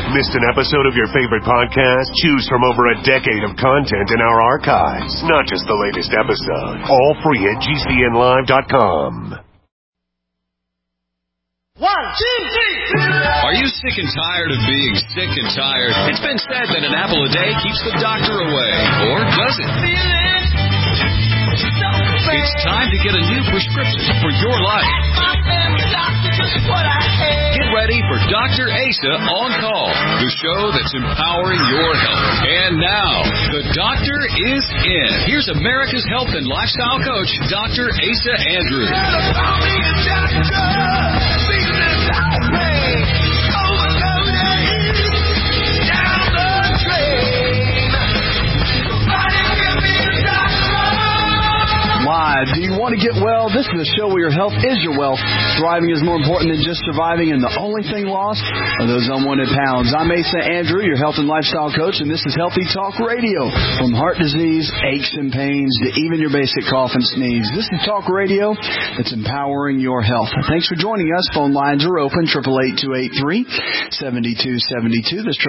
Missed an episode of your favorite podcast? Choose from over a decade of content in our archives, not just the latest episode. All free at GCNlive.com. 1, 2, 3. Are you sick and tired of being sick and tired? It's been said that an apple a day keeps the doctor away. Or does it? It's time to get a new prescription for your life. Get ready for Dr. Asa On Call, the show that's empowering your health. And now, the doctor is in. Here's America's health and lifestyle coach, Dr. Asa Andrews. Live. Do you want to get well? This is a show where your health is your wealth. Thriving is more important than just surviving, and the only thing lost are those unwanted pounds. I'm Asa Andrew, your health and lifestyle coach, and this is Healthy Talk Radio. From heart disease, aches and pains, to even your basic cough and sneeze. This is Talk Radio that's empowering your health. Thanks for joining us. Phone lines are open, 888-283-7272. That's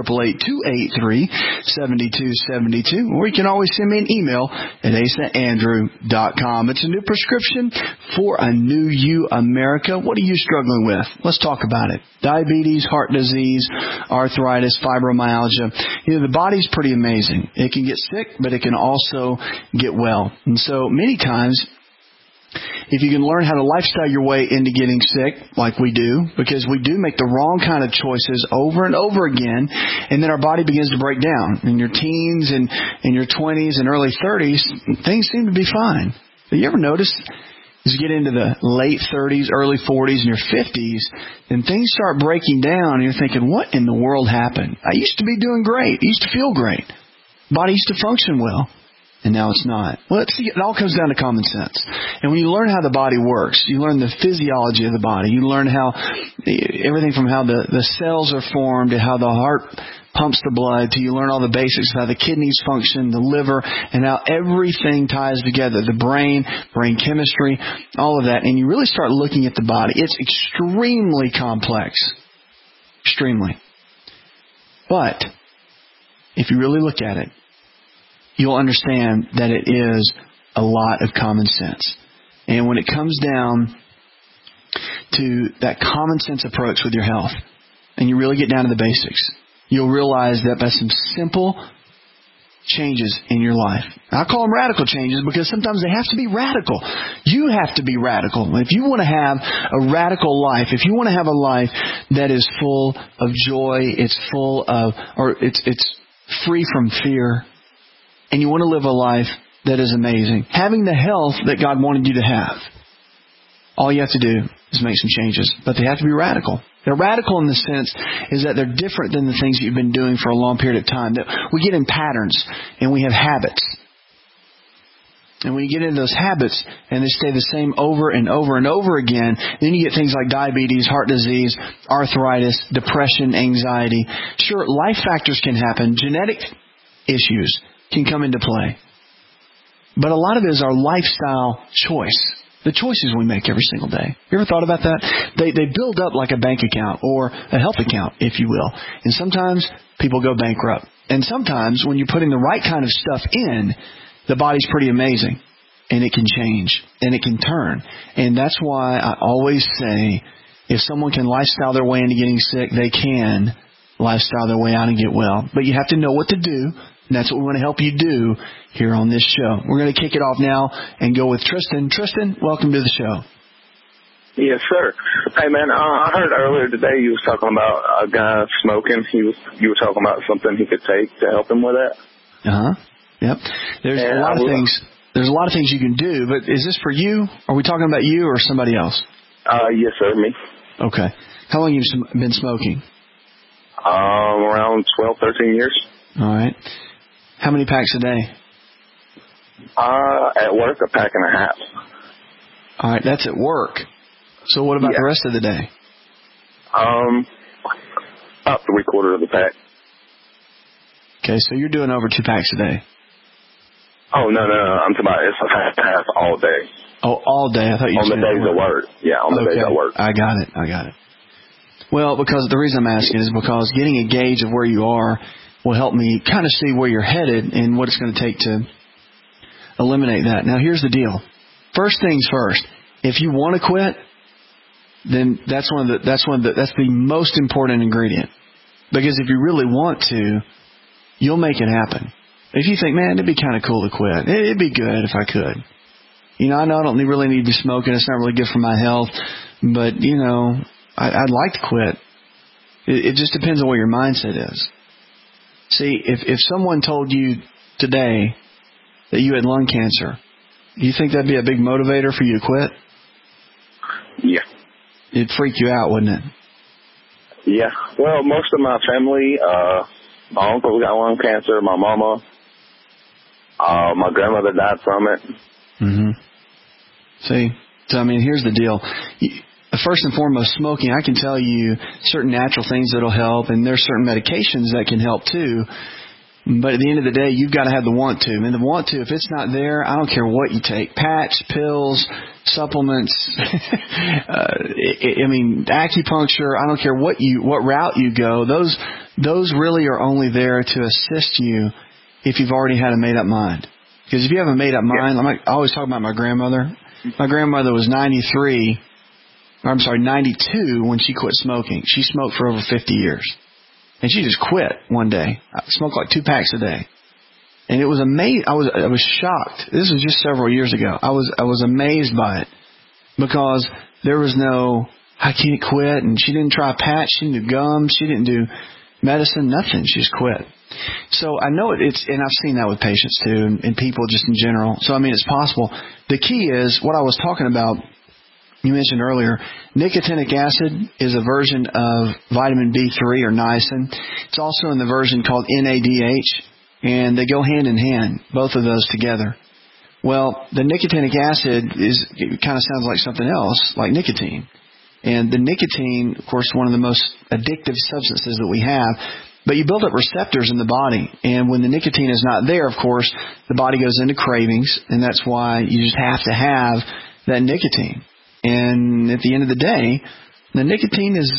888-283-7272. Or you can always send me an email at asaandrew.com. It's a new prescription for a new you, America. What are you struggling with? Let's talk about it. Diabetes, heart disease, arthritis, fibromyalgia. You know, the body's pretty amazing. It can get sick, but it can also get well. And so many times, if you can learn how to lifestyle your way into getting sick, like we do, because we do make the wrong kind of choices over and over again, and then our body begins to break down. In your teens and in your 20s and early 30s, things seem to be fine. But you ever notice as you get into the late 30s, early 40s, and your 50s, and things start breaking down, and you're thinking, what in the world happened? I used to be doing great. I used to feel great. Body used to function well. And now it's not. Well, it all comes down to common sense. And when you learn how the body works, you learn the physiology of the body. You learn how everything from how the cells are formed to how the heart pumps the blood, to you learn all the basics of how the kidneys function, the liver, and how everything ties together. The brain chemistry, all of that. And you really start looking at the body. It's extremely complex. Extremely. But if you really look at it, you'll understand that it is a lot of common sense. And when it comes down to that common sense approach with your health, and you really get down to the basics, you'll realize that by some simple changes in your life. I call them radical changes because sometimes they have to be radical. You have to be radical. If you want to have a radical life, if you want to have a life that is full of joy, it's free from fear, and you want to live a life that is amazing, having the health that God wanted you to have, all you have to do is make some changes. But they have to be radical. They're radical in the sense is that they're different than the things that you've been doing for a long period of time. That we get in patterns and we have habits. And when you get into those habits and they stay the same over and over and over again, then you get things like diabetes, heart disease, arthritis, depression, anxiety. Sure, life factors can happen. Genetic issues can come into play. But a lot of it is our lifestyle choice. The choices we make every single day. You ever thought about that? They build up like a bank account or a health account, if you will. And sometimes people go bankrupt. And sometimes when you're putting the right kind of stuff in, the body's pretty amazing. And it can change. And it can turn. And that's why I always say, if someone can lifestyle their way into getting sick, they can lifestyle their way out and get well. But you have to know what to do. And that's what we want to help you do here on this show. We're going to kick it off now and go with Tristan. Tristan, welcome to the show. Yes, sir. Hey, man, I heard earlier today you was talking about a guy smoking. You were talking about something he could take to help him with that. Yep. There's a lot of things. There's a lot of things you can do. But is this for you? Are we talking about you or somebody else? Yes, sir, me. Okay. How long have you been smoking? Around 12, 13 years. All right. How many packs a day? At work, a pack and a half. All right, that's at work. So what about the rest of the day? About 3/4 of the pack. Okay, so you're doing over 2 packs a day. Oh, no. I'm talking about it's a pack and a half all day. Oh, all day? I thought you said on the days at work. Yeah, on the days at work. I got it. Well, because the reason I'm asking is because getting a gauge of where you are will help me kind of see where you're headed and what it's going to take to eliminate that. Now, here's the deal. First things first. If you want to quit, then that's the most important ingredient. Because if you really want to, you'll make it happen. If you think, man, it'd be kind of cool to quit. It'd be good if I could. I know I don't really need to be smoking. It's not really good for my health. But, I'd like to quit. It just depends on what your mindset is. See, if someone told you today that you had lung cancer, do you think that'd be a big motivator for you to quit? Yeah. It'd freak you out, wouldn't it? Yeah. Well, most of my family, my uncle got lung cancer, my mama, my grandmother died from it. Mm-hmm. See? So, here's the deal. First and foremost, smoking, I can tell you certain natural things that'll help, and there's certain medications that can help too. But at the end of the day, you've got to have the want to. And the want to, if it's not there, I don't care what you take. Patch, pills, supplements, acupuncture, I don't care what route you go. Those really are only there to assist you if you've already had a made up mind. Because if you have a made up mind, I always talk about my grandmother. My grandmother was 92 when she quit smoking. She smoked for over 50 years. And she just quit one day. I smoked like 2 packs a day. And it was amazing. I was shocked. This was just several years ago. I was amazed by it. Because there was no, I can't quit. And she didn't try a patch. She didn't do gum. She didn't do medicine. Nothing. She just quit. So I know it's, and I've seen that with patients too, and people just in general. So, it's possible. The key is what I was talking about. You mentioned earlier, nicotinic acid is a version of vitamin B3 or niacin. It's also in the version called NADH, and they go hand in hand, both of those together. Well, the nicotinic acid kind of sounds like something else, like nicotine. And the nicotine, of course, is one of the most addictive substances that we have. But you build up receptors in the body, and when the nicotine is not there, of course, the body goes into cravings, and that's why you just have to have that nicotine. And at the end of the day, the nicotine is,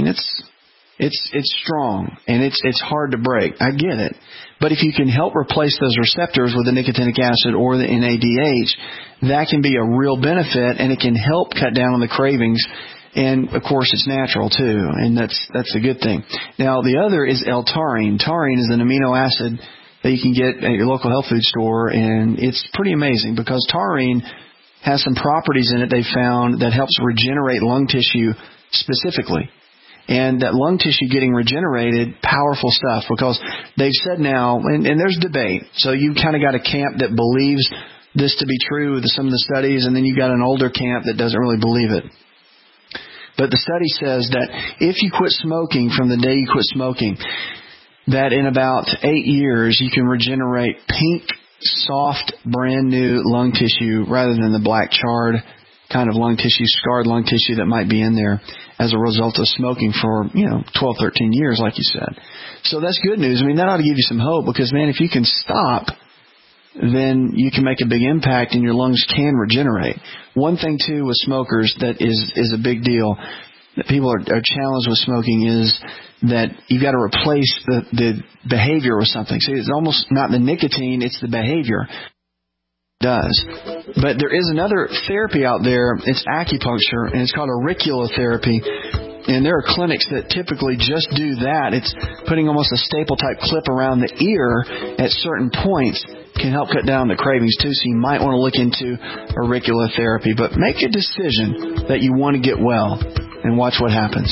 it's strong and it's hard to break. I get it. But if you can help replace those receptors with the nicotinic acid or the NADH, that can be a real benefit, and it can help cut down on the cravings. And of course, it's natural too, and that's a good thing. Now, the other is L-taurine. Taurine is an amino acid that you can get at your local health food store, and it's pretty amazing because taurine has some properties in it they found that helps regenerate lung tissue specifically. And that lung tissue getting regenerated, powerful stuff, because they've said now, and there's debate, so you kind of got a camp that believes this to be true with some of the studies, and then you got an older camp that doesn't really believe it. But the study says that if you quit smoking from the day you quit smoking, that in about 8 years you can regenerate pink, soft, brand new lung tissue rather than the black charred kind of lung tissue, scarred lung tissue that might be in there as a result of smoking for, 12, 13 years, like you said. So that's good news. That ought to give you some hope because, man, if you can stop, then you can make a big impact and your lungs can regenerate. One thing, too, with smokers that is a big deal that people are challenged with smoking is that you've got to replace the behavior with something. See, it's almost not the nicotine, it's the behavior. It does. But there is another therapy out there. It's acupuncture, and it's called auriculotherapy. And there are clinics that typically just do that. It's putting almost a staple-type clip around the ear at certain points can help cut down the cravings, too. So you might want to look into auriculotherapy. But make a decision that you want to get well and watch what happens.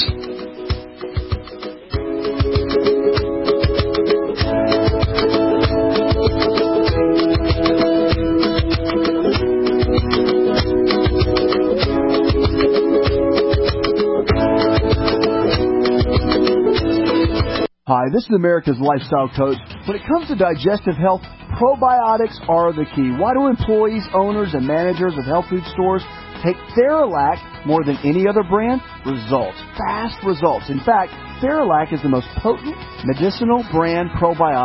Hi, this is America's Lifestyle Coach. When it comes to digestive health, probiotics are the key. Why do employees, owners, and managers of health food stores take Theralac more than any other brand? Results. Fast results. In fact, Theralac is the most potent medicinal brand probiotic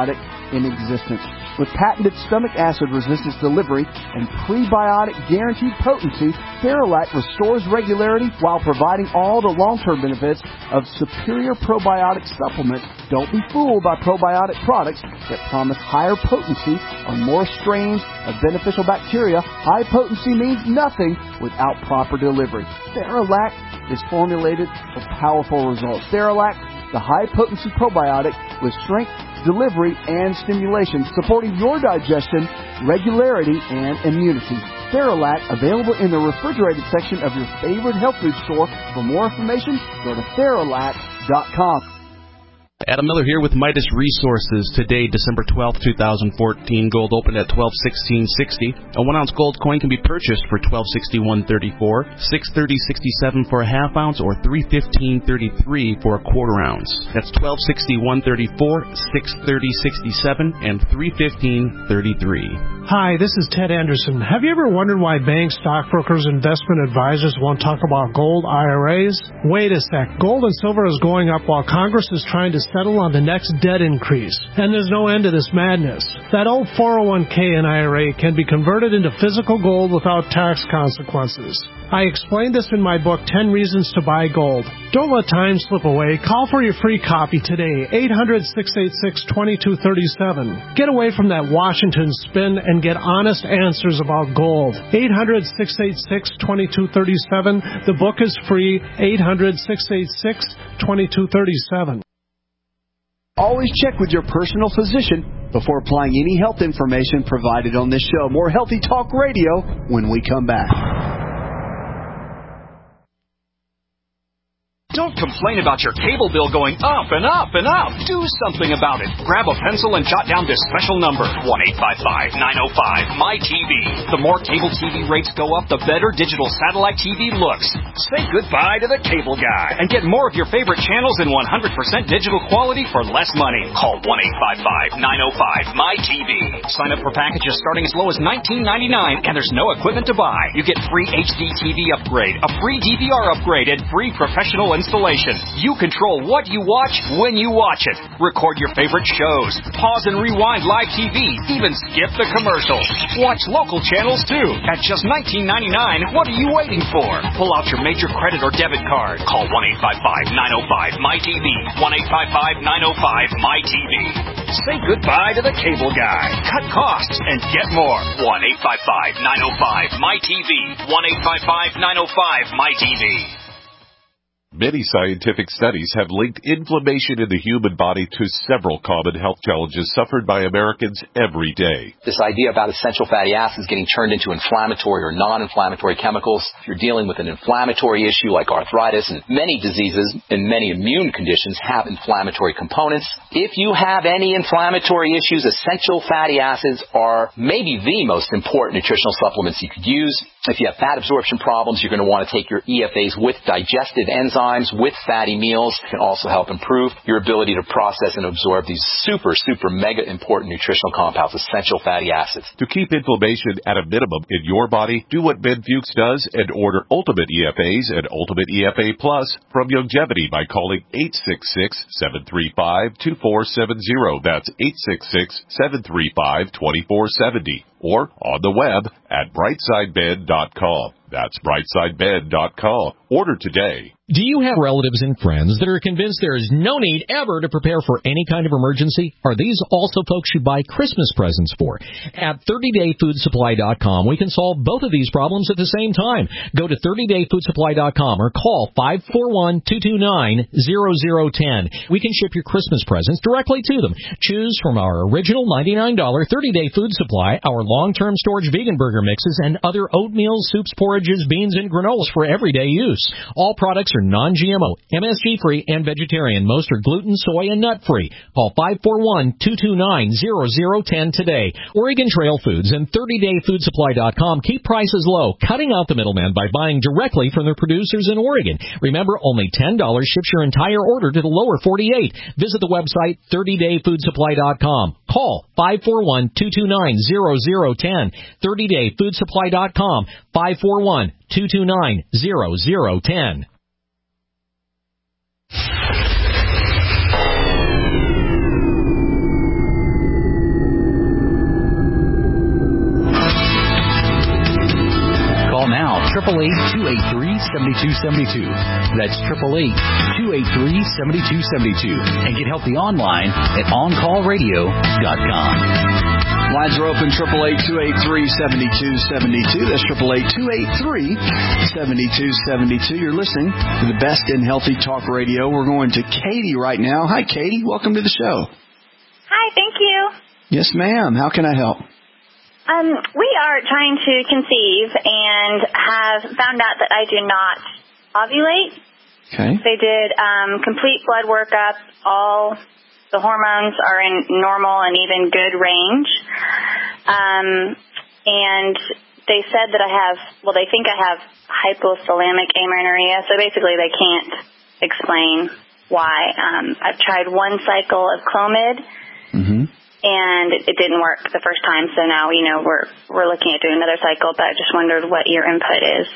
in existence. With patented stomach acid resistance delivery and prebiotic guaranteed potency, Theralac restores regularity while providing all the long-term benefits of superior probiotic supplement. Don't be fooled by probiotic products that promise higher potency or more strains of beneficial bacteria. High potency means nothing without proper delivery. Theralac is formulated for powerful results. Theralac, the high-potency probiotic with strength, delivery, and stimulation, supporting your digestion, regularity, and immunity. Theralac, available in the refrigerated section of your favorite health food store. For more information, go to Theralac.com. Adam Miller here with Midas Resources. Today, December 12th, 2014, gold opened at $12.1660. A 1-ounce gold coin can be purchased for $12.6134, $6.3067 for a half ounce, or $3.1533 for a quarter ounce. That's $12.6134, $6.3067, and $3.1533. Hi, this is Ted Anderson. Have you ever wondered why banks, stockbrokers, investment advisors won't talk about gold IRAs? Wait a sec. Gold and silver is going up while Congress is trying to settle on the next debt increase. And there's no end to this madness. That old 401k and IRA can be converted into physical gold without tax consequences. I explained this in my book, 10 Reasons to Buy Gold. Don't let time slip away. Call for your free copy today, 800-686-2237. Get away from that Washington spin and get honest answers about gold. 800-686-2237. The book is free, 800-686-2237. Always check with your personal physician before applying any health information provided on this show. More Healthy Talk Radio when we come back. Don't complain about your cable bill going up and up and up. Do something about it. Grab a pencil and jot down this special number, 1-855-905-MY-TV. The more cable TV rates go up, the better digital satellite TV looks. Say goodbye to the cable guy and get more of your favorite channels in 100% digital quality for less money. Call 1-855-905-MY-TV. Sign up for packages starting as low as $19.99, and there's no equipment to buy. You get free HD TV upgrade, a free DVR upgrade, and free professional installation. You control what you watch when you watch it. Record your favorite shows. Pause and rewind live TV. Even skip the commercials. Watch local channels too. At just $19.99, what are you waiting for? Pull out your major credit or debit card. Call 1-855-905-MY-TV. 1-855-905-MY-TV. Say goodbye to the cable guy. Cut costs and get more. 1-855-905-MY-TV. 1-855-905-MY-TV. Many scientific studies have linked inflammation in the human body to several common health challenges suffered by Americans every day. This idea about essential fatty acids getting turned into inflammatory or non-inflammatory chemicals, if you're dealing with an inflammatory issue like arthritis, and many diseases and many immune conditions have inflammatory components. If you have any inflammatory issues, essential fatty acids are maybe the most important nutritional supplements you could use. If you have fat absorption problems, you're going to want to take your EFAs with digestive enzymes, with fatty meals. It can also help improve your ability to process and absorb these super mega important nutritional compounds, essential fatty acids. To keep inflammation at a minimum in your body, do what Ben Fuchs does and order Ultimate EFAs and Ultimate EFA Plus from Longevity by calling 866-735-2470. That's 866-735-2470. Or on the web at brightsidebed.com. That's brightsidebed.com. Order today. Do you have relatives and friends that are convinced there is no need ever to prepare for any kind of emergency? Are these also folks you buy Christmas presents for? At 30dayfoodsupply.com, we can solve both of these problems at the same time. Go to 30dayfoodsupply.com or call 541-229-0010. We can ship your Christmas presents directly to them. Choose from our original $99 30-day food supply, our long-term storage vegan burger mixes, and other oatmeal, soups, porridges, beans, and granolas for everyday use. All products are non-GMO, MSG-free, and vegetarian. Most are gluten, soy, and nut-free. Call 541-229-0010 today. Oregon Trail Foods and 30dayfoodsupply.com keep prices low, cutting out the middleman by buying directly from their producers in Oregon. Remember, only $10 ships your entire order to the lower 48. Visit the website 30dayfoodsupply.com. Call 541-229-0010. 30dayfoodsupply.com. 541-229-0010. 888-283-7272. That's 888-283-7272. And get healthy online at OnCallRadio.com. Lines are open, 888-283-7272. That's 888-283-7272. You're listening to the best in healthy talk radio. We're going to Katie right now. Hi, Katie. Welcome to the show. Hi, thank you. Yes, ma'am. How can I help? We are trying to conceive and have found out that I do not ovulate. Okay. They did complete blood workup. All the hormones are in normal and even good range. And they said that they think I have hypothalamic amenorrhea. So basically they can't explain why. I've tried one cycle of Clomid. Mm-hmm. And it didn't work the first time, so now, we're looking at doing another cycle, but I just wondered what your input is.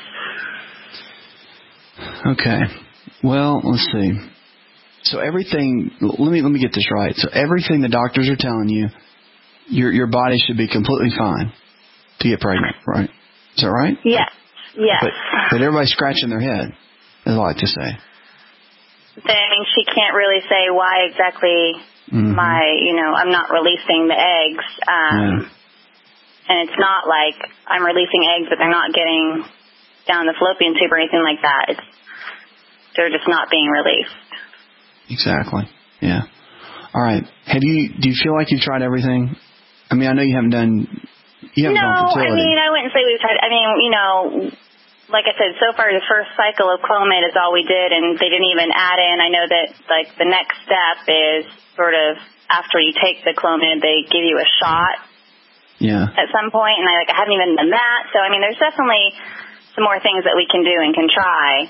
Okay. Well, let's see. So everything, let me get this right. So everything the doctors are telling you, your body should be completely fine to get pregnant, right? Is that right? Yes. Yes. But everybody's scratching their head, as I like to say. She can't really say why exactly... Mm-hmm. I'm not releasing the eggs. And it's not like I'm releasing eggs, but they're not getting down the fallopian tube or anything like that. They're just not being released. Exactly. Yeah. All right. Do you feel like you've tried everything? I mean, I know you haven't done fertility. I wouldn't say we've tried. Like I said, so far the first cycle of Clomid is all we did, and they didn't even add in. I know that the next step is sort of after you take the Clomid, they give you a shot. Yeah. At some point, and I haven't even done that. So there's definitely some more things that we can do and can try.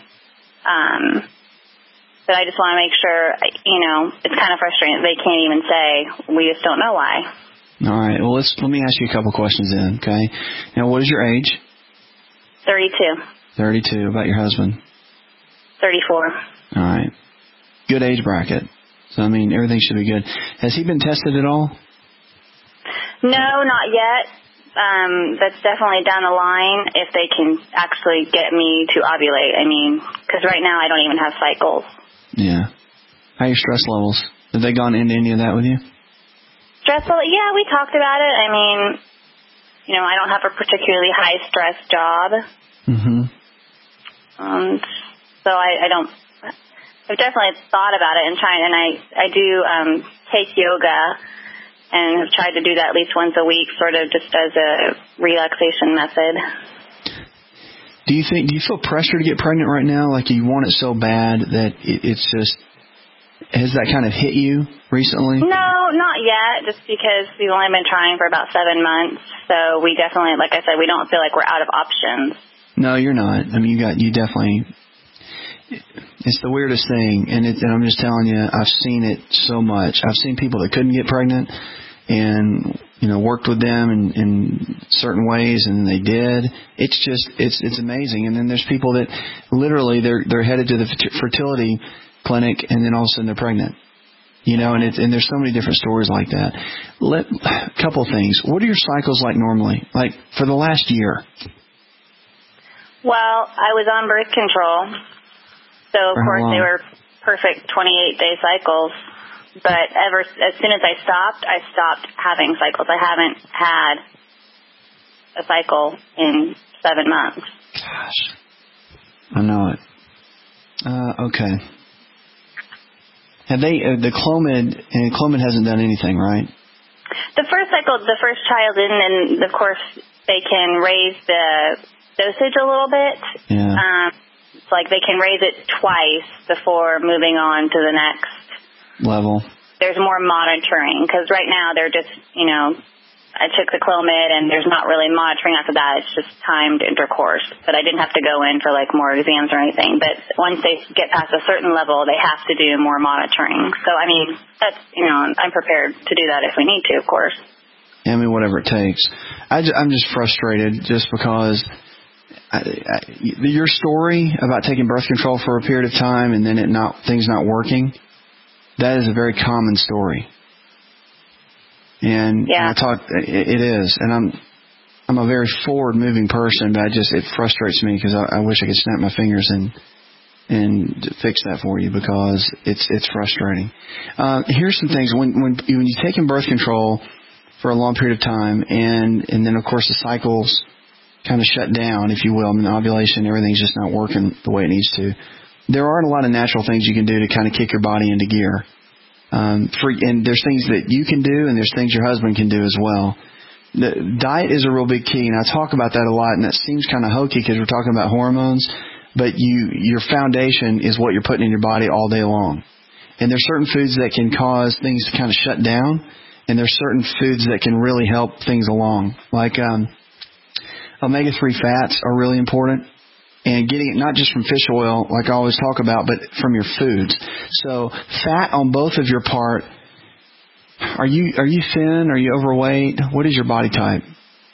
But I just want to make sure. It's kind of frustrating that they can't even say. We just don't know why. All right. Well, let me ask you a couple questions then. Okay. Now, what is your age? 32. 32. About your husband? 34. All right. Good age bracket. So, everything should be good. Has he been tested at all? No, not yet. That's definitely down the line if they can actually get me to ovulate. Because right now I don't even have cycles. Yeah. How are your stress levels? Have they gone into any of that with you? Stressful? Yeah, we talked about it. I don't have a particularly high-stress job. Mm-hmm. So I don't... I've definitely thought about it and I do take yoga and have tried to do that at least once a week, sort of just as a relaxation method. Do you feel pressure to get pregnant right now? Like you want it so bad that it's just, has that kind of hit you recently? No, not yet, just because we've only been trying for about 7 months. So we definitely, like I said, we don't feel like we're out of options. No, you're not. You definitely... It's the weirdest thing, and I'm just telling you, I've seen it so much. I've seen people that couldn't get pregnant, and worked with them in certain ways, and they did. It's amazing. And then there's people that literally they're headed to the fertility clinic, and then all of a sudden they're pregnant. And there's so many different stories like that. A couple things. What are your cycles like normally? Like for the last year? Well, I was on birth control. So, of course, they were perfect 28-day cycles. But as soon as I stopped having cycles. I haven't had a cycle in 7 months. Gosh. I know it. Okay. Have the Clomid hasn't done anything, right? The first cycle, the first child in, and, of course, they can raise the dosage a little bit. Yeah. It's like they can raise it twice before moving on to the next level. There's more monitoring because right now they're just, I took the Clomid and there's not really monitoring after that. It's just timed intercourse. But I didn't have to go in for like more exams or anything. But once they get past a certain level, they have to do more monitoring. So, that's, I'm prepared to do that if we need to, of course. Whatever it takes. I'm just frustrated just because your story about taking birth control for a period of time and then things not working, that is a very common story. And yeah. It is. And I'm a very forward-moving person, but it frustrates me because I wish I could snap my fingers and fix that for you because it's frustrating. Here's some things. When you're taking birth control for a long period of time, and then, of course, the cycles kind of shut down, if you will. I mean, the ovulation, everything's just not working the way it needs to. There aren't a lot of natural things you can do to kind of kick your body into gear. And there's things that you can do, and there's things your husband can do as well. The diet is a real big key, and I talk about that a lot, and that seems kind of hokey because we're talking about hormones, but your foundation is what you're putting in your body all day long. And there's certain foods that can cause things to kind of shut down, and there's certain foods that can really help things along. Like omega-3 fats are really important. And getting it not just from fish oil, like I always talk about, but from your foods. So fat on both of your part. Are you thin? Are you overweight? What is your body type?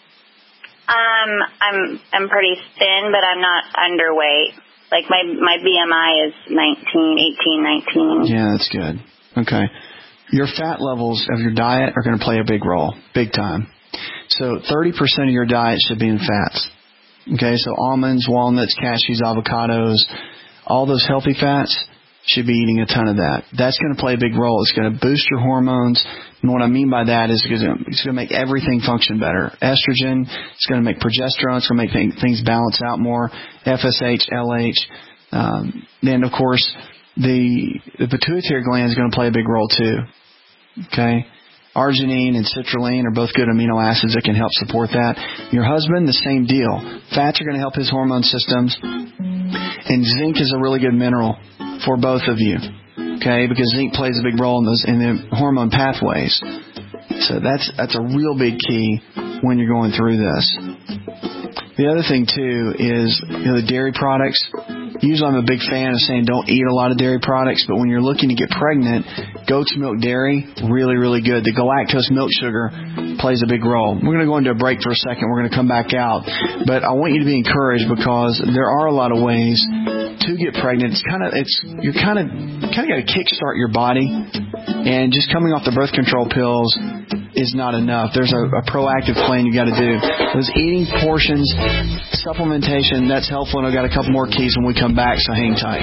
I'm pretty thin, but I'm not underweight. Like my BMI is 18, 19. Yeah, that's good. Okay. Your fat levels of your diet are going to play a big role, big time. So 30% of your diet should be in fats. Okay, so almonds, walnuts, cashews, avocados, all those healthy fats should be eating a ton of that. That's going to play a big role. It's going to boost your hormones. And what I mean by that is it's going to make everything function better. Estrogen, it's going to make progesterone, it's going to make things balance out more. FSH, LH. Then, of course, the pituitary gland is going to play a big role too. Okay? Arginine and citrulline are both good amino acids that can help support that. Your husband, the same deal. Fats are going to help his hormone systems. And zinc is a really good mineral for both of you. Okay? Because zinc plays a big role in the hormone pathways. So that's a real big key when you're going through this. The other thing, too, is the dairy products. Usually I'm a big fan of saying don't eat a lot of dairy products, but when you're looking to get pregnant, goat's milk dairy, really, really good. The galactose milk sugar plays a big role. We're going to go into a break for a second. We're going to come back out. But I want you to be encouraged because there are a lot of ways to get pregnant. You kind of got to kickstart your body, and just coming off the birth control pills is not enough. There's a proactive plan you got to do. Those eating portions, supplementation, that's helpful, and I've got a couple more keys when we come back, so hang tight.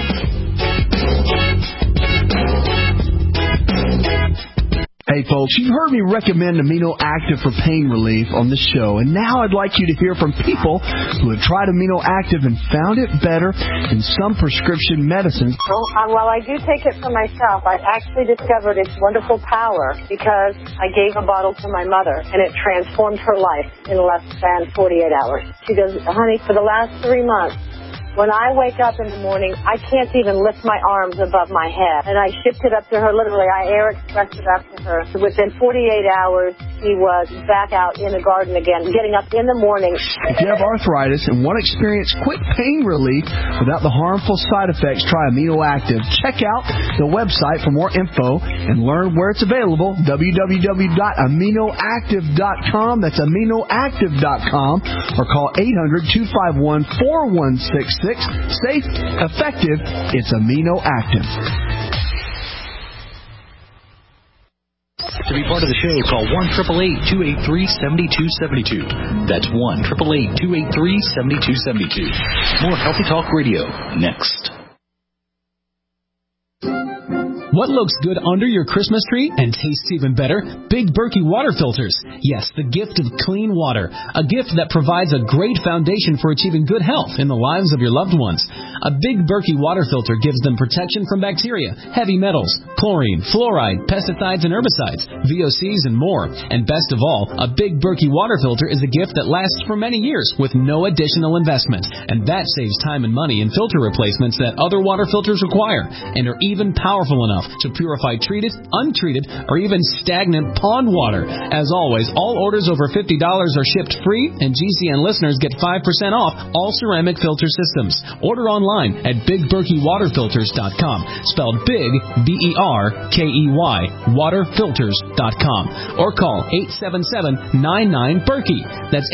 Hey folks, you've heard me recommend Amino Active for pain relief on the show, and now I'd like you to hear from people who have tried Amino Active and found it better than some prescription medicines. While I do take it for myself, I actually discovered its wonderful power because I gave a bottle to my mother, and it transformed her life in less than 48 hours. She goes, honey, for the last 3 months, when I wake up in the morning, I can't even lift my arms above my head. And I shipped it up to her, literally. I air expressed it up to her. So within 48 hours, she was back out in the garden again, getting up in the morning. If you have arthritis and want to experience quick pain relief without the harmful side effects, try Amino Active. Check out the website for more info and learn where it's available, www.aminoactive.com. That's aminoactive.com, or call 800-251-4166. Safe, effective, it's Amino Active. To be part of the show, call 1-888-283-7272. That's 1-888-283-7272. More Healthy Talk Radio next. What looks good under your Christmas tree and tastes even better? Big Berkey water filters. Yes, the gift of clean water. A gift that provides a great foundation for achieving good health in the lives of your loved ones. A Big Berkey water filter gives them protection from bacteria, heavy metals, chlorine, fluoride, pesticides and herbicides, VOCs and more. And best of all, a Big Berkey water filter is a gift that lasts for many years with no additional investment. And that saves time and money in filter replacements that other water filters require and are even powerful enough to purify treated, untreated, or even stagnant pond water. As always, all orders over $50 are shipped free, and GCN listeners get 5% off all ceramic filter systems. Order online at BigBerkeyWaterFilters.com, spelled Big, B-E-R-K-E-Y, waterfilters.com, or call 877-99-BERKEY. That's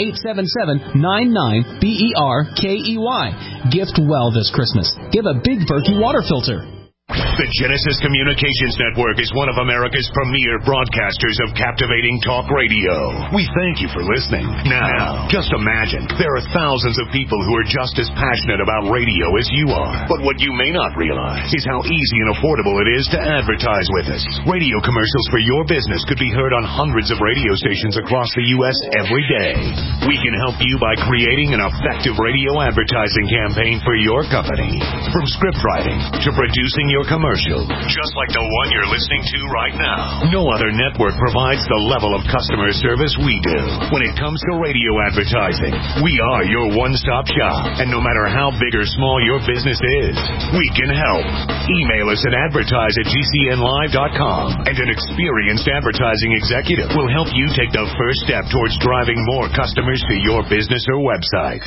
877-99-BERKEY. Gift well this Christmas. Give a Big Berkey water filter. The Genesis Communications Network is one of America's premier broadcasters of captivating talk radio. We thank you for listening. Now, just imagine, there are thousands of people who are just as passionate about radio as you are. But what you may not realize is how easy and affordable it is to advertise with us. Radio commercials for your business could be heard on hundreds of radio stations across the U.S. every day. We can help you by creating an effective radio advertising campaign for your company. From script writing to producing your commercial, just like the one you're listening to right now. No other network provides the level of customer service we do. When it comes to radio advertising, we are your one-stop shop. And no matter how big or small your business is, we can help. Email us at advertise@gcnlive.com, and an experienced advertising executive will help you take the first step towards driving more customers to your business or website.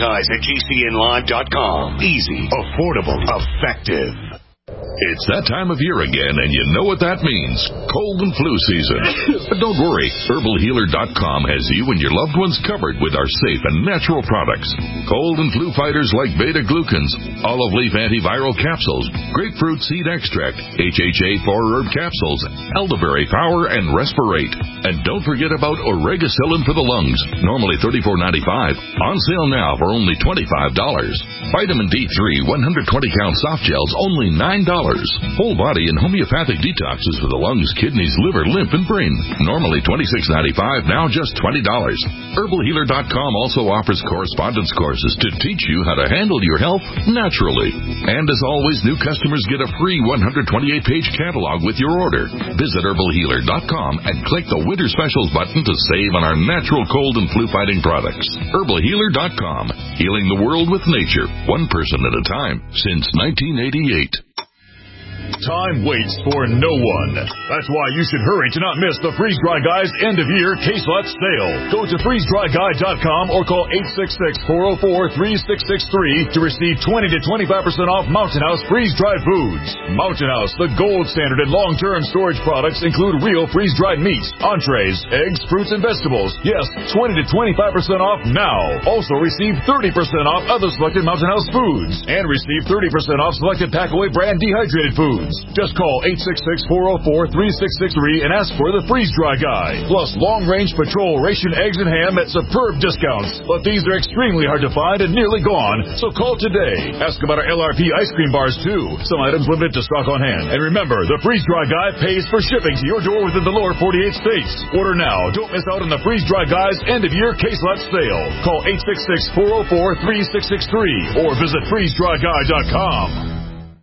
Advertise@gcnlive.com. Easy, affordable, effective. It's that time of year again, and you know what that means. Cold and flu season. But don't worry. HerbalHealer.com has you and your loved ones covered with our safe and natural products. Cold and flu fighters like beta-glucans, olive leaf antiviral capsules, grapefruit seed extract, HHA 4-herb capsules, elderberry power, and respirate. And don't forget about Oregacillin for the lungs, normally $34.95. On sale now for only $25. Vitamin D3 120-count soft gels, only $9. Whole body and homeopathic detoxes for the lungs, kidneys, liver, lymph, and brain. Normally $26.95, now just $20. HerbalHealer.com also offers correspondence courses to teach you how to handle your health naturally. And as always, new customers get a free 128-page catalog with your order. Visit HerbalHealer.com and click the Winter Specials button to save on our natural cold and flu-fighting products. HerbalHealer.com, healing the world with nature, one person at a time, since 1988. Time waits for no one. That's why you should hurry to not miss the Freeze Dry Guy's end-of-year case lot sale. Go to freezedryguy.com or call 866-404-3663 to receive 20 to 25% off Mountain House freeze-dried foods. Mountain House, the gold standard in long-term storage products, include real freeze-dried meats, entrees, eggs, fruits, and vegetables. Yes, 20 to 25% off now. Also receive 30% off other selected Mountain House foods and receive 30% off selected Packaway brand dehydrated foods. Just call 866-404-3663 and ask for the Freeze Dry Guy. Plus long-range patrol ration eggs and ham at superb discounts. But these are extremely hard to find and nearly gone, so call today. Ask about our LRP ice cream bars, too. Some items limited to stock on hand. And remember, the Freeze Dry Guy pays for shipping to your door within the lower 48 states. Order now. Don't miss out on the Freeze Dry Guy's end-of-year case lot sale. Call 866-404-3663 or visit freezedryguy.com.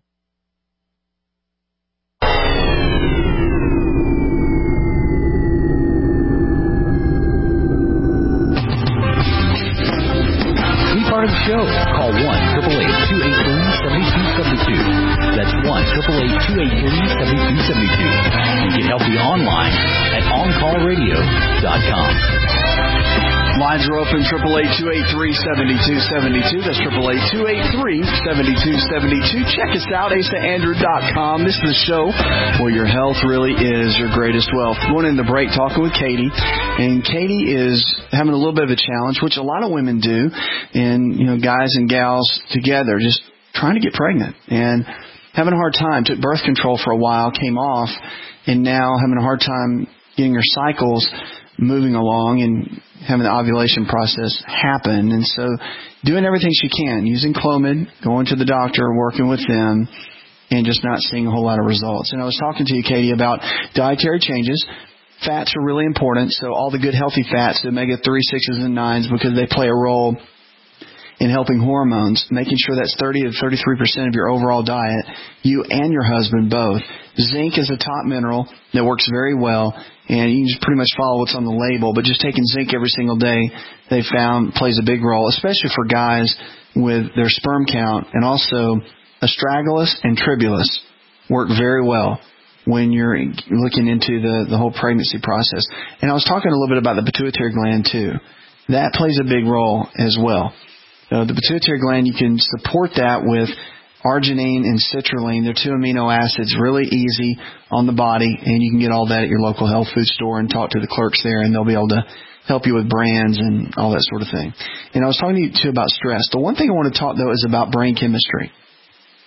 Part of the show. Call 1-888-283-7272. That's 1-888-283-7272. You can help you online at OnCallRadio.com. Lines are open, 888-283-7272. That's 888-283-7272. Check us out, AsaAndrew.com. This is the show where your health really is your greatest wealth. Going in the break, talking with Katie, and Katie is having a little bit of a challenge, which a lot of women do, and guys and gals together, just trying to get pregnant and having a hard time. Took birth control for a while, came off, and now having a hard time getting her cycles moving along and having the ovulation process happen. And so doing everything she can, using Clomid, going to the doctor, working with them, and just not seeing a whole lot of results. And I was talking to you, Katie, about dietary changes. Fats are really important, so all the good healthy fats, the omega-3, 6s, and 9s, because they play a role in helping hormones, making sure that's 30 to 33% of your overall diet, you and your husband both. Zinc is a top mineral that works very well, and you can just pretty much follow what's on the label, but just taking zinc every single day, they found, plays a big role, especially for guys with their sperm count, and also astragalus and tribulus work very well when you're looking into the whole pregnancy process. And I was talking a little bit about the pituitary gland, too. That plays a big role as well. The pituitary gland, you can support that with arginine and citrulline. They're 2 amino acids, really easy on the body, and you can get all that at your local health food store and talk to the clerks there, and they'll be able to help you with brands and all that sort of thing. And I was talking to you, too, about stress. The one thing I want to talk, though, is about brain chemistry.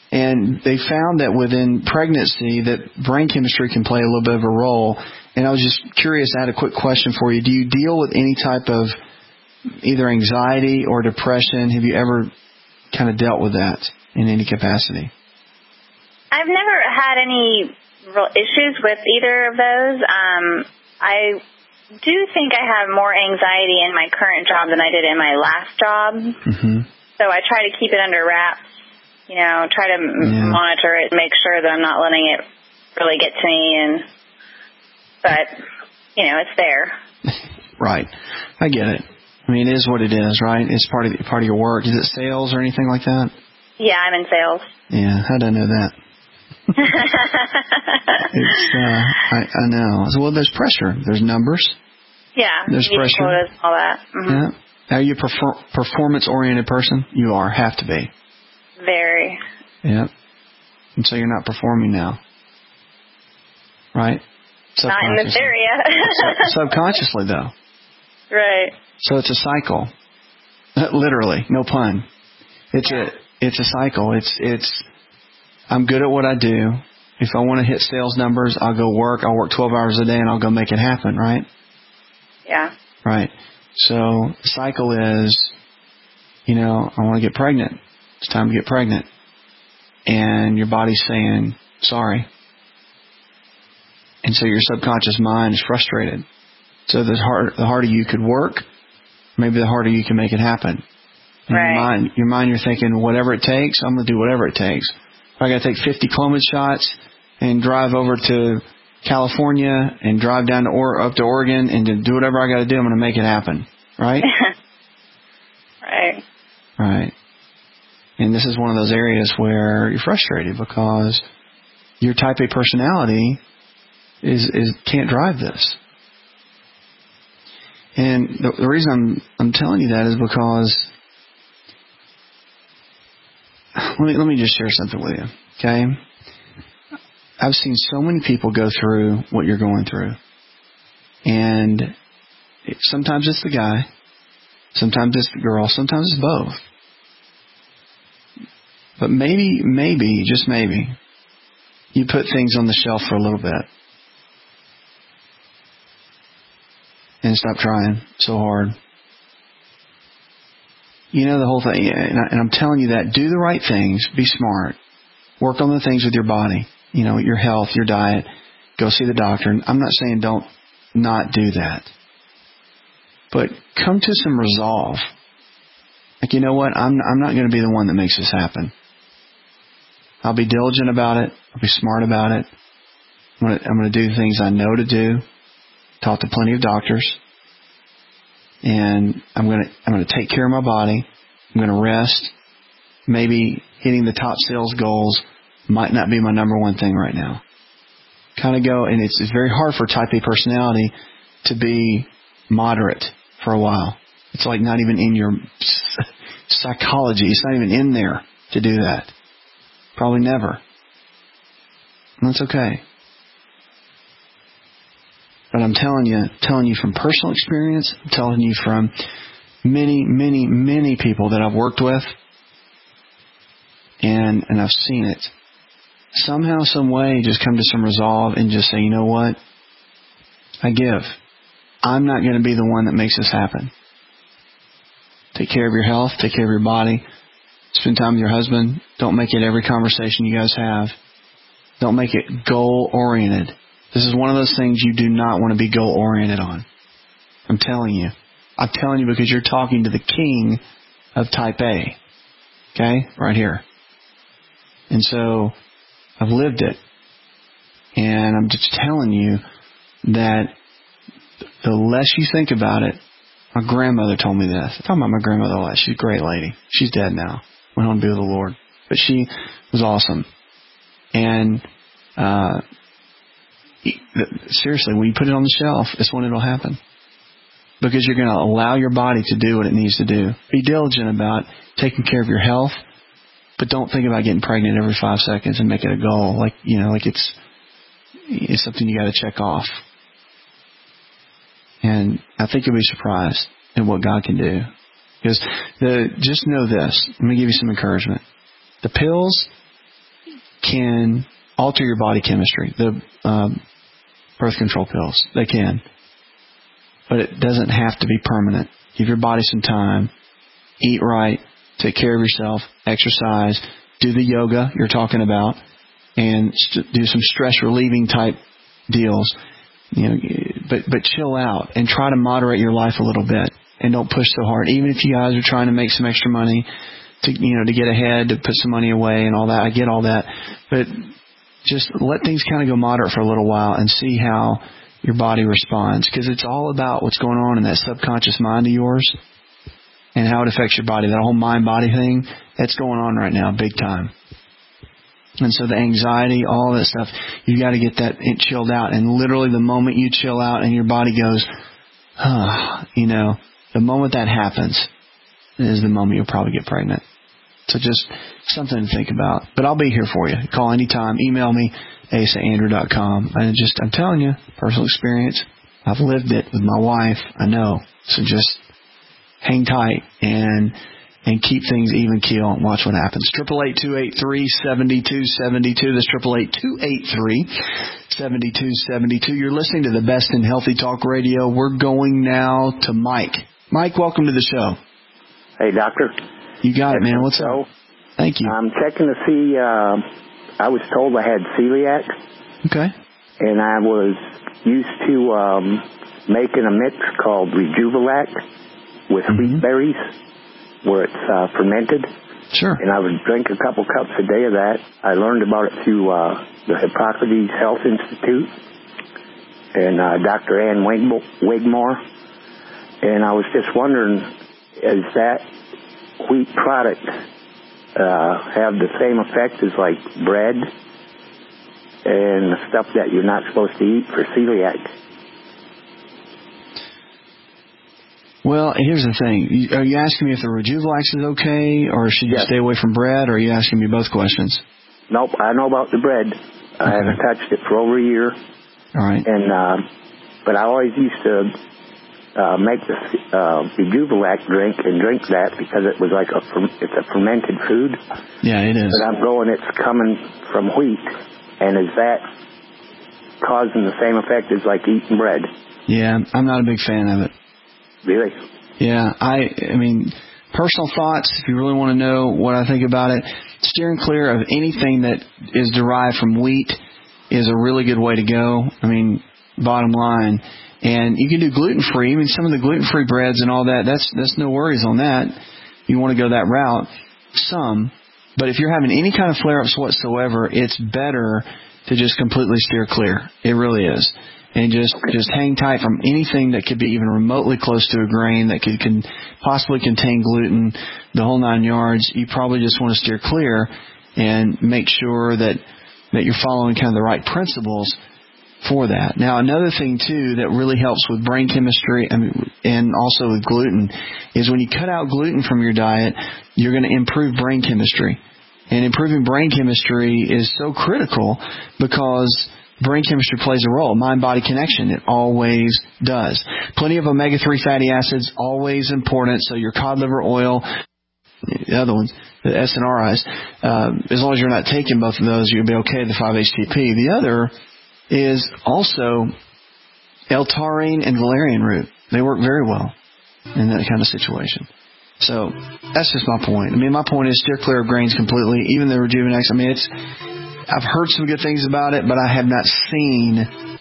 And they found that within pregnancy that brain chemistry can play a little bit of a role. And I was just curious, I had a quick question for you. Do you deal with any type of either anxiety or depression? Have you ever kind of dealt with that in any capacity? I've never had any real issues with either of those. I do think I have more anxiety in my current job than I did in my last job. Mm-hmm. So I try to keep it under wraps, try to monitor it, make sure that I'm not letting it really get to me. But it's there. Right. I get it. I mean, it is what it is, right? It's part of your work. Is it sales or anything like that? Yeah, I'm in sales. Yeah, how did I know that? I know. Well, there's pressure. There's numbers. Yeah. There's pressure. Quotas, all that. Mm-hmm. Yeah. Are you a performance-oriented person? You are. Have to be. Very. Yeah. And so you're not performing now. Right? Not in this area. Subconsciously, though. Right. So it's a cycle. Literally. No pun. It's a cycle. It's I'm good at what I do. If I want to hit sales numbers, I'll go work. I'll work 12 hours a day and I'll go make it happen, right? Yeah. Right. So the cycle is, I want to get pregnant. It's time to get pregnant. And your body's saying, sorry. And so your subconscious mind is frustrated. So the harder you could work, maybe the harder you can make it happen. In right. Your mind, you're thinking, whatever it takes, I'm going to do whatever it takes. If I got to take 50 Clomid shots and drive over to California and drive down up to Oregon and to do whatever I got to do, I'm going to make it happen. Right? Right. Right. And this is one of those areas where you're frustrated because your type A personality can't drive this. And the reason I'm telling you that is because let me just share something with you, okay? I've seen so many people go through what you're going through. And sometimes it's the guy, sometimes it's the girl, sometimes it's both. But maybe, just maybe, you put things on the shelf for a little bit. And stop trying so hard. The whole thing, and I'm telling you that, do the right things, be smart, work on the things with your body, your health, your diet, go see the doctor. I'm not saying don't not do that. But come to some resolve. Like, you know what, I'm not going to be the one that makes this happen. I'll be diligent about it. I'll be smart about it. I'm going to do things I know to do. Talk to plenty of doctors. And I'm going to take care of my body. I'm going to rest. Maybe hitting the top sales goals might not be my number one thing right now. Kind of go, and it's very hard for type A personality to be moderate for a while. It's like not even in your psychology. It's not even in there to do that. Probably never. And that's okay. But I'm telling you from personal experience, I'm telling you from many, many, many people that I've worked with, and I've seen it. Somehow, some way, just come to some resolve and just say, you know what? I give. I'm not going to be the one that makes this happen. Take care of your health. Take care of your body. Spend time with your husband. Don't make it every conversation you guys have. Don't make it goal-oriented. This is one of those things you do not want to be goal-oriented on. I'm telling you. I'm telling you because you're talking to the king of type A. Okay? Right here. And so, I've lived it. And I'm just telling you that the less you think about it, my grandmother told me this. I talked about my grandmother a lot. She's a great lady. She's dead now. Went on to be with the Lord. But she was awesome. And, seriously, when you put it on the shelf, it's when it'll happen. Because you're going to allow your body to do what it needs to do. Be diligent about taking care of your health, but don't think about getting pregnant every 5 seconds and make it a goal. Like it's something you got to check off. And I think you'll be surprised at what God can do. Because just know this. Let me give you some encouragement. The pills, can alter your body chemistry. The birth control pills, they can. But it doesn't have to be permanent. Give your body some time. Eat right. Take care of yourself. Exercise. Do the yoga you're talking about. And do some stress-relieving type deals. But chill out and try to moderate your life a little bit. And don't push so hard. Even if you guys are trying to make some extra money to get ahead, to put some money away and all that. I get all that. But just let things kind of go moderate for a little while and see how your body responds. Because it's all about what's going on in that subconscious mind of yours and how it affects your body. That whole mind-body thing, that's going on right now big time. And so the anxiety, all that stuff, you got to get that chilled out. And literally the moment you chill out and your body goes, the moment that happens is the moment you'll probably get pregnant. So just something to think about. But I'll be here for you. Call anytime. Email me, ace@andrew.com. And I'm telling you, personal experience. I've lived it with my wife. I know. So just hang tight and keep things even keel and watch what happens. 888-283-7272. That's 888-283-7272. You're listening to the best in healthy talk radio. We're going now to Mike. Mike, welcome to the show. Hey, doctor. You got it, man. What's up? Thank you. I'm checking to see, I was told I had celiac. Okay. And I was used to making a mix called Rejuvelac with wheat berries, where it's fermented. Sure. And I would drink a couple cups a day of that. I learned about it through the Hippocrates Health Institute and Dr. Ann Wigmore. And I was just wondering, is that wheat product have the same effect as like bread and the stuff that you're not supposed to eat for celiac? Well, here's the thing. Are you asking me if the Rejuvelax is okay, or should you stay away from bread, or are you asking me both questions? Nope, I know about the bread. Okay. I haven't touched it for over a year. All right. And but I always used to make the Rejuvelac drink and drink that because it was like it's a fermented food. Yeah, it is. But I'm going, it's coming from wheat, and is that causing the same effect as like eating bread? Yeah, I'm not a big fan of it. Really? Yeah, I mean, personal thoughts, if you really want to know what I think about it, steering clear of anything that is derived from wheat is a really good way to go. I mean, bottom line. And you can do gluten-free. I mean, some of the gluten-free breads and all that, that's no worries on that. You want to go that route. Some. But if you're having any kind of flare-ups whatsoever, it's better to just completely steer clear. It really is. And just hang tight from anything that could be even remotely close to a grain that can possibly contain gluten, the whole 9 yards. You probably just want to steer clear and make sure that you're following kind of the right principles for that. Now, another thing, too, that really helps with brain chemistry and also with gluten is when you cut out gluten from your diet, you're going to improve brain chemistry. And improving brain chemistry is so critical because brain chemistry plays a role. Mind-body connection. It always does. Plenty of omega-3 fatty acids, always important. So your cod liver oil, the other ones, the SNRIs, as long as you're not taking both of those, you'll be okay with the 5-HTP. The other is also L-taurine and valerian root. They work very well in that kind of situation. So that's just my point. I mean, my point is steer clear of grains completely, even the Rejuvenex. I mean, I've heard some good things about it, but I have not seen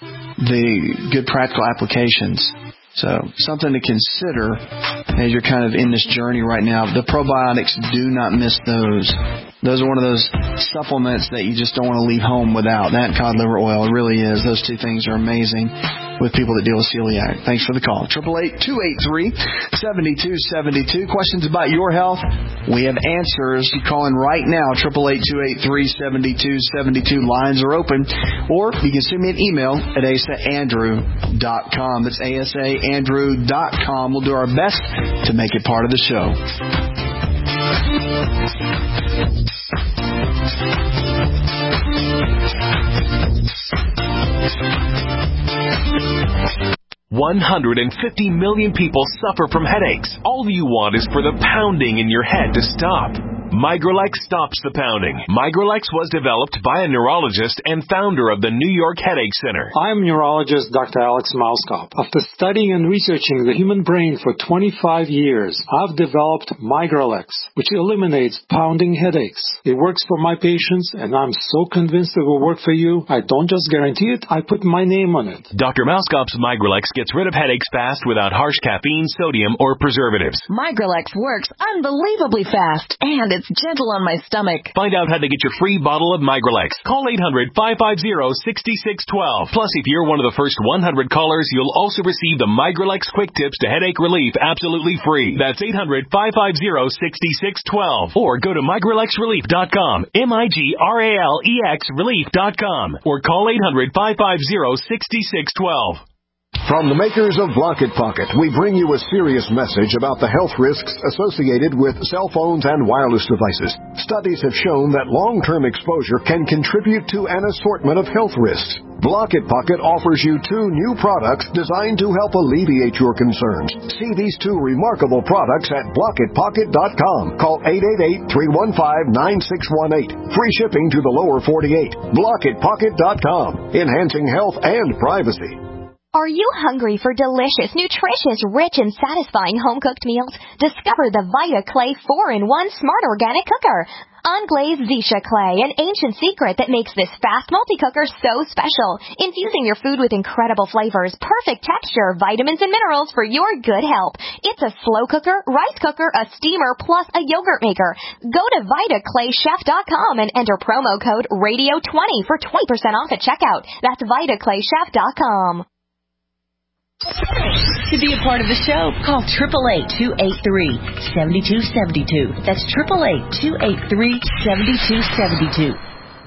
the good practical applications. So something to consider as you're kind of in this journey right now. The probiotics, do not miss those. Those are one of those supplements that you just don't want to leave home without. That cod liver oil, it really is. Those two things are amazing with people that deal with celiac. Thanks for the call. 888-283-7272. Questions about your health? We have answers. You call in right now. 888-283-7272. Lines are open. Or you can send me an email at asaandrew.com. That's asaandrew.com. We'll do our best to make it part of the show. 150 million people suffer from headaches. All you want is for the pounding in your head to stop. Migralex stops the pounding. Migralex was developed by a neurologist and founder of the New York Headache Center. I'm neurologist Dr. Alex Mauskop. After studying and researching the human brain for 25 years, I've developed Migralex, which eliminates pounding headaches. It works for my patients, and I'm so convinced it will work for you. I don't just guarantee it, I put my name on it. Dr. Mauskop's Migralex gets rid of headaches fast without harsh caffeine, sodium, or preservatives. Migralex works unbelievably fast, and it's gentle on my stomach. Find out how to get your free bottle of Migralex. Call 800-550-6612. Plus, if you're one of the first 100 callers, you'll also receive the Migralex Quick Tips to Headache Relief absolutely free. That's 800-550-6612. Or go to migralexrelief.com, MIGRALEX relief.com. Or call 800-550-6612. From the makers of Blocket Pocket, we bring you a serious message about the health risks associated with cell phones and wireless devices. Studies have shown that long-term exposure can contribute to an assortment of health risks. Blocket Pocket offers you 2 new products designed to help alleviate your concerns. See these 2 remarkable products at BlocketPocket.com. Call 888-315-9618. Free shipping to the lower 48. BlocketPocket.com. Enhancing health and privacy. Are you hungry for delicious, nutritious, rich, and satisfying home-cooked meals? Discover the Vita Clay 4-in-1 Smart Organic Cooker. Unglazed Zisha Clay, an ancient secret that makes this fast multi-cooker so special. Infusing your food with incredible flavors, perfect texture, vitamins, and minerals for your good health. It's a slow cooker, rice cooker, a steamer, plus a yogurt maker. Go to VitaClayChef.com and enter promo code RADIO20 for 20% off at checkout. That's VitaClayChef.com. To be a part of the show, call 888-283-7272. That's 888-283-7272.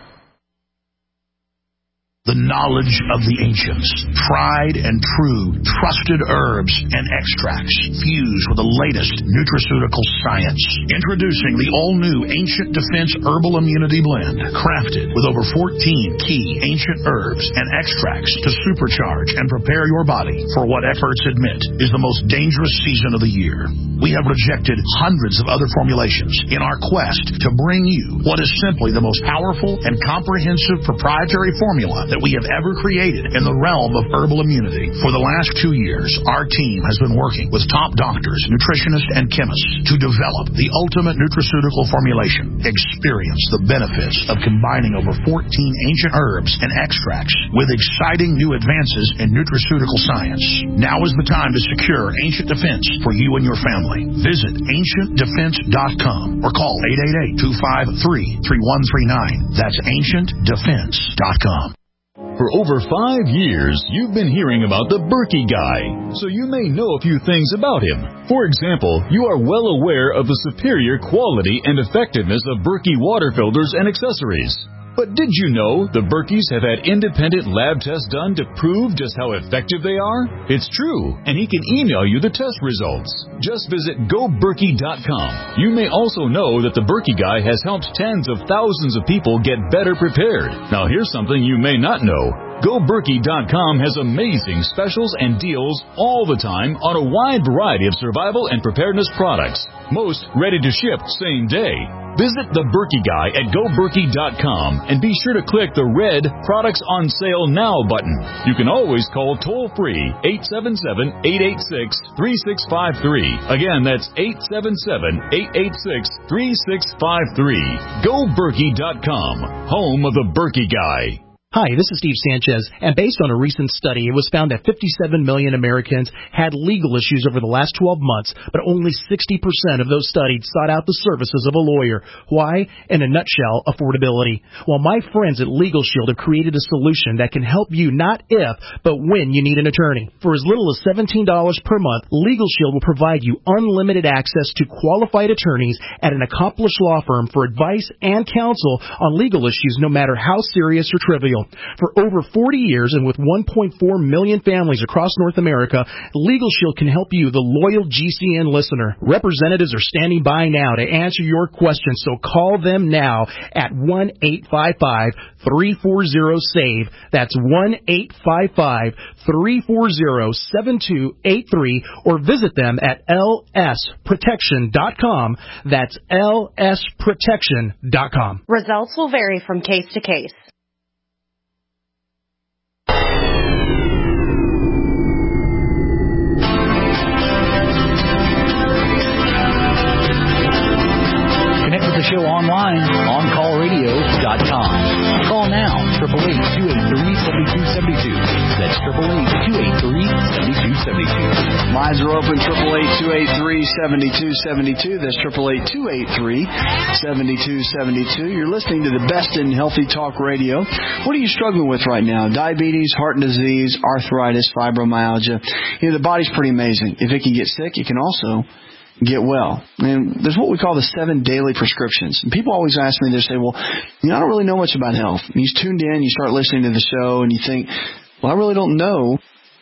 The knowledge of the ancients, tried and true, trusted herbs and extracts fused with the latest nutraceutical science. Introducing the all-new Ancient Defense Herbal Immunity Blend, crafted with over 14 key ancient herbs and extracts to supercharge and prepare your body for what experts admit is the most dangerous season of the year. We have rejected hundreds of other formulations in our quest to bring you what is simply the most powerful and comprehensive proprietary formula that we have ever created in the realm of herbal immunity. For the last 2 years, our team has been working with top doctors, nutritionists, and chemists to develop the ultimate nutraceutical formulation. Experience the benefits of combining over 14 ancient herbs and extracts with exciting new advances in nutraceutical science. Now is the time to secure Ancient Defense for you and your family. Visit AncientDefense.com or call 888-253-3139. That's AncientDefense.com. For over 5 years, you've been hearing about the Berkey Guy, so you may know a few things about him. For example, you are well aware of the superior quality and effectiveness of Berkey water filters and accessories. But did you know the Berkeys have had independent lab tests done to prove just how effective they are? It's true, and he can email you the test results. Just visit GoBerkey.com. You may also know that the Berkey Guy has helped tens of thousands of people get better prepared. Now here's something you may not know. GoBerkey.com has amazing specials and deals all the time on a wide variety of survival and preparedness products. Most ready to ship same day. Visit the Berkey Guy at GoBerkey.com and be sure to click the red Products on Sale Now button. You can always call toll-free 877-886-3653. Again, that's 877-886-3653. GoBerkey.com, home of the Berkey Guy. Hi, this is Steve Sanchez, and based on a recent study, it was found that 57 million Americans had legal issues over the last 12 months, but only 60% of those studied sought out the services of a lawyer. Why? In a nutshell, affordability. Well, my friends at Legal Shield have created a solution that can help you not if, but when you need an attorney. For as little as $17 per month, Legal Shield will provide you unlimited access to qualified attorneys at an accomplished law firm for advice and counsel on legal issues, no matter how serious or trivial. Shield. For over 40 years and with 1.4 million families across North America, Legal Shield can help you, the loyal GCN listener. Representatives are standing by now to answer your questions, so call them now at 1-855-340-SAVE. That's 1-855-340-7283, or visit them at lsprotection.com. That's lsprotection.com. Results will vary from case to case. Connect with the show online, OnCallRadio.com. Call now, 888-283-7272. That's 888-283-7272. Lines are open, 888-283-7272. That's 888-283-7272. You're listening to the best in healthy talk radio. What are you struggling with right now? Diabetes, heart disease, arthritis, fibromyalgia. You know, the body's pretty amazing. If it can get sick, it can also get well. And there's what we call the 7 daily prescriptions. And people always ask me, they say, well, you know, I don't really know much about health. And you tuned in, you start listening to the show, and you think, well, I really don't know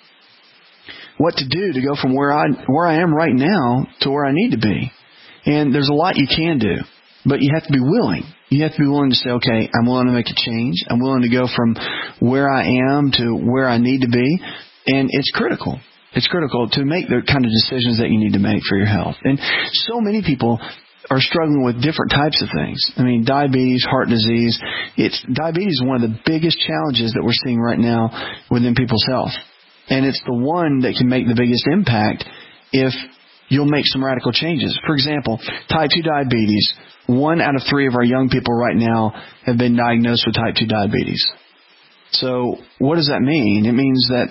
what to do to go from where I am right now to where I need to be. And there's a lot you can do, but you have to be willing. You have to be willing to say, okay, I'm willing to make a change. I'm willing to go from where I am to where I need to be. And it's critical. It's critical to make the kind of decisions that you need to make for your health. And so many people are struggling with different types of things. I mean, diabetes, heart disease. Diabetes is one of the biggest challenges that we're seeing right now within people's health. And it's the one that can make the biggest impact if you'll make some radical changes. For example, type 2 diabetes. 1 out of 3 of our young people right now have been diagnosed with type 2 diabetes. So what does that mean? It means that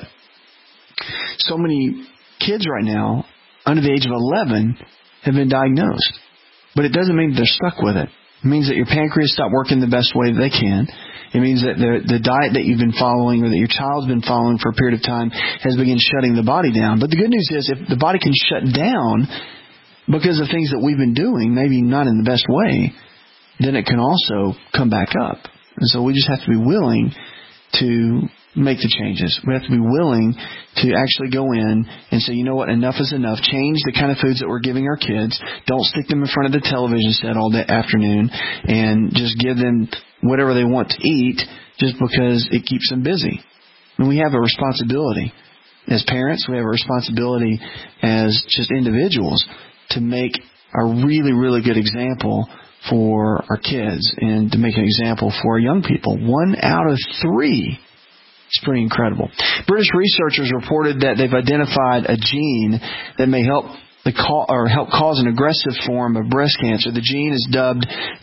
so many kids right now under the age of 11 have been diagnosed. But it doesn't mean they're stuck with it. It means that your pancreas stopped working the best way that they can. It means that the diet that you've been following or that your child's been following for a period of time has begun shutting the body down. But the good news is if the body can shut down because of things that we've been doing, maybe not in the best way, then it can also come back up. And so we just have to be willing to make the changes. We have to be willing to actually go in and say, you know what, enough is enough. Change the kind of foods that we're giving our kids. Don't stick them in front of the television set all day afternoon and just give them whatever they want to eat just because it keeps them busy. And we have a responsibility as parents. We have a responsibility as just individuals to make a really, really good example for our kids and to make an example for our young people. 1 out of 3. It's pretty incredible. British researchers reported that they've identified a gene that may help cause an aggressive form of breast cancer. The gene is dubbed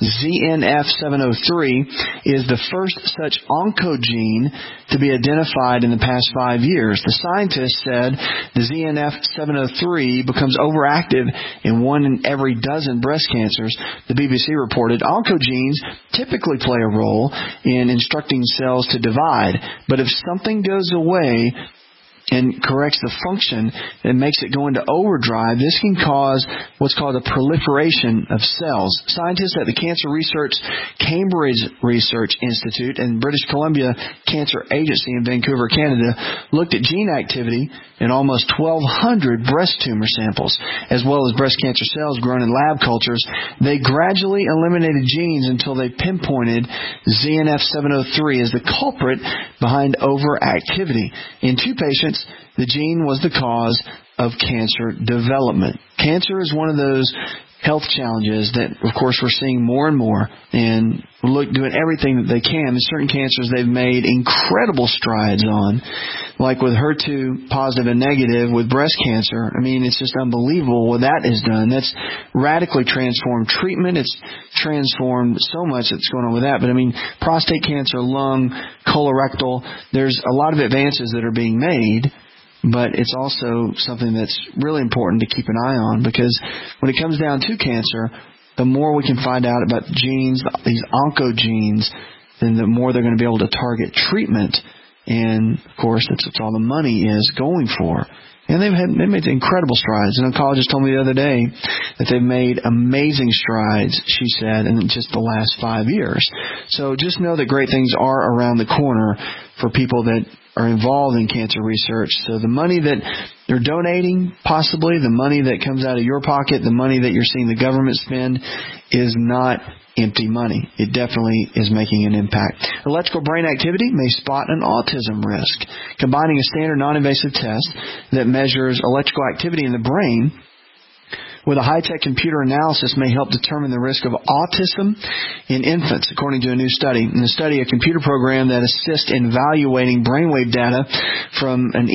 ZNF703, is the first such oncogene to be identified in the past 5 years. The scientists said the ZNF703 becomes overactive in 1 in every dozen breast cancers. The BBC reported oncogenes typically play a role in instructing cells to divide, but if something goes away and corrects the function and makes it go into overdrive, this can cause what's called a proliferation of cells. Scientists at the Cancer Research Cambridge Research Institute and British Columbia Cancer Agency in Vancouver, Canada, looked at gene activity in almost 1,200 breast tumor samples, as well as breast cancer cells grown in lab cultures. They gradually eliminated genes until they pinpointed ZNF703 as the culprit behind overactivity. In 2 patients, the gene was the cause of cancer development. Cancer is one of those health challenges that, of course, we're seeing more and more, and we're doing everything that they can. In certain cancers, they've made incredible strides on, like with HER2 positive and negative with breast cancer. I mean, it's just unbelievable what that has done. That's radically transformed treatment. It's transformed so much that's going on with that. But, I mean, prostate cancer, lung, colorectal, there's a lot of advances that are being made. But it's also something that's really important to keep an eye on, because when it comes down to cancer, the more we can find out about genes, these oncogenes, then the more they're going to be able to target treatment. And, of course, that's what all the money is going for, And they made incredible strides. An oncologist told me the other day that they've made amazing strides, she said, in just the last 5 years. So just know that great things are around the corner for people that are involved in cancer research. So the money that they're donating, possibly, the money that comes out of your pocket, the money that you're seeing the government spend, is not empty money. It definitely is making an impact. Electrical brain activity may spot an autism risk. Combining a standard non-invasive test that measures electrical activity in the brain with a high-tech computer analysis may help determine the risk of autism in infants, according to a new study. In the study, a computer program that assists in evaluating brainwave data from an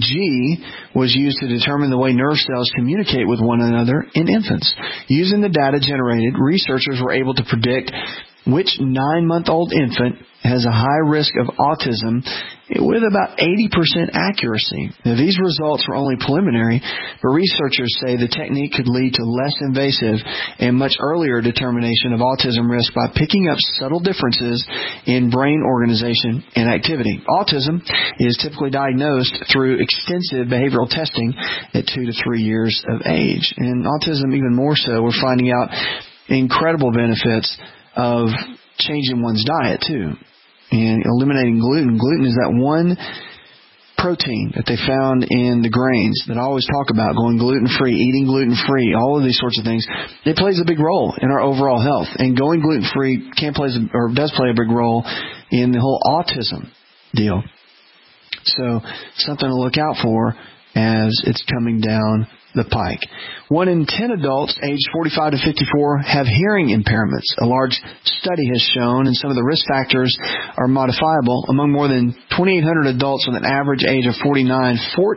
EEG was used to determine the way nerve cells communicate with one another in infants. Using the data generated, researchers were able to predict which 9-month-old infant has a high risk of autism with about 80% accuracy. Now, these results were only preliminary, but researchers say the technique could lead to less invasive and much earlier determination of autism risk by picking up subtle differences in brain organization and activity. Autism is typically diagnosed through extensive behavioral testing at 2 to 3 years of age. And autism even more so, we're finding out incredible benefits of changing one's diet too, and eliminating gluten. Gluten is that one protein that they found in the grains that I always talk about, going gluten-free, eating gluten-free, all of these sorts of things. It plays a big role in our overall health, and going gluten-free does play a big role in the whole autism deal. So something to look out for as it's coming down the pike. 1 in 10 adults aged 45 to 54 have hearing impairments. A large study has shown, and some of the risk factors are modifiable. Among more than 2,800 adults with an average age of 49,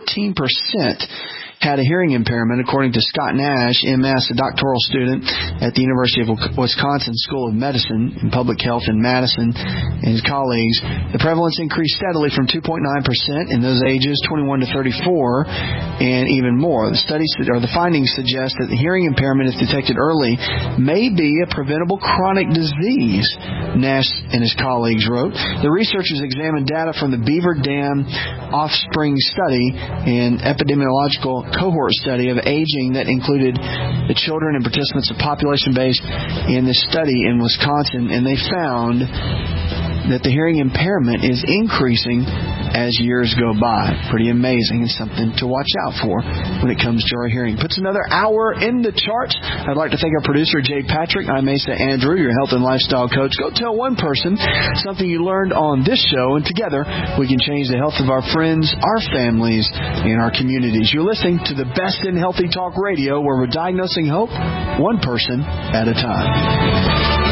14% had a hearing impairment, according to Scott Nash, MS, a doctoral student at the University of Wisconsin School of Medicine and Public Health in Madison, and his colleagues. The prevalence increased steadily from 2.9% in those ages 21 to 34, and even more. The findings suggest that the hearing impairment, if detected early, may be a preventable chronic disease, Nash and his colleagues wrote. The researchers examined data from the Beaver Dam Offspring Study and epidemiological cohort study of aging that included the children and participants of population-based in this study in Wisconsin, and they found that the hearing impairment is increasing as years go by. Pretty amazing, and something to watch out for when it comes to our hearing. Puts another hour in the charts. I'd like to thank our producer, Jay Patrick. I'm Asa Andrew, your health and lifestyle coach. Go tell one person something you learned on this show, and together we can change the health of our friends, our families, and our communities. You're listening to the best in healthy talk radio, where we're diagnosing hope one person at a time.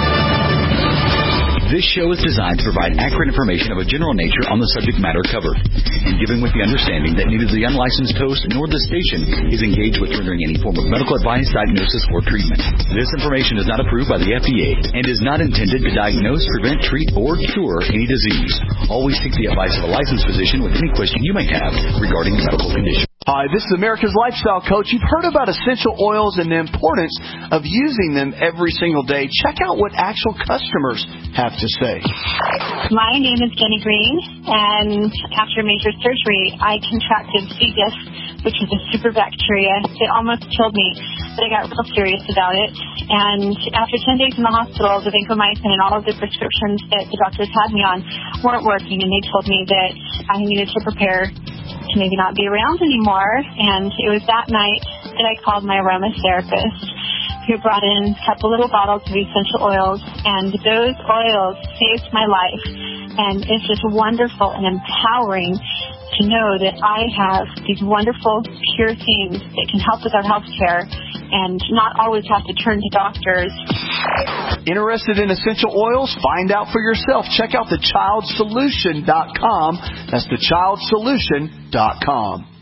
This show is designed to provide accurate information of a general nature on the subject matter covered, and given with the understanding that neither the unlicensed host nor the station is engaged with rendering any form of medical advice, diagnosis, or treatment. This information is not approved by the FDA and is not intended to diagnose, prevent, treat, or cure any disease. Always seek the advice of a licensed physician with any question you may have regarding a medical condition. Hi, this is America's Lifestyle Coach. You've heard about essential oils and the importance of using them every single day. Check out what actual customers have to say. My name is Jenny Green, and after major surgery, I contracted C. diff, which is a super bacteria. It almost killed me, but I got real serious about it. And after 10 days in the hospital, the vancomycin and all of the prescriptions that the doctors had me on weren't working, and they told me that I needed to prepare to maybe not be around anymore. And it was that night that I called my aromatherapist, who brought in a couple little bottles of essential oils, and those oils saved my life. And it's just wonderful and empowering to know that I have these wonderful, pure things that can help with our health care and not always have to turn to doctors. Interested in essential oils? Find out for yourself. Check out thechildsolution.com. That's thechildsolution.com.